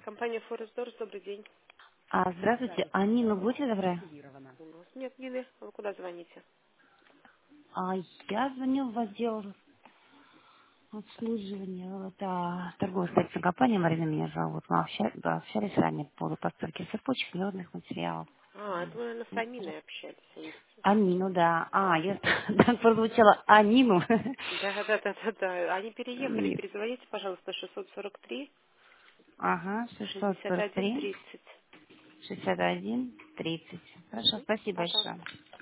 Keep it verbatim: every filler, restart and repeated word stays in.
Компания Форестдорс, добрый день. А, здравствуйте, а Нину будьте добры? У нас нет Нины. А вы куда звоните? А, я звоню в отдел обслуживания. Это торговая строительная компания, Марина меня зовут. Мы обща- да, общались ранее по поводу поставки цепочек, медных материалов. А, это вы, наверное, с Ну, Аминой общались. А не с- А Нину, да. А, я так прозвучало А Нину. Да, да, да, да, да. Они переехали. Нет. Перезвоните, пожалуйста, шестьсот сорок три Ага, шестьсот шестьдесят сорок один три тридцать. шестьдесят один тридцать. Хорошо, Угу. спасибо большое. Пожалуйста.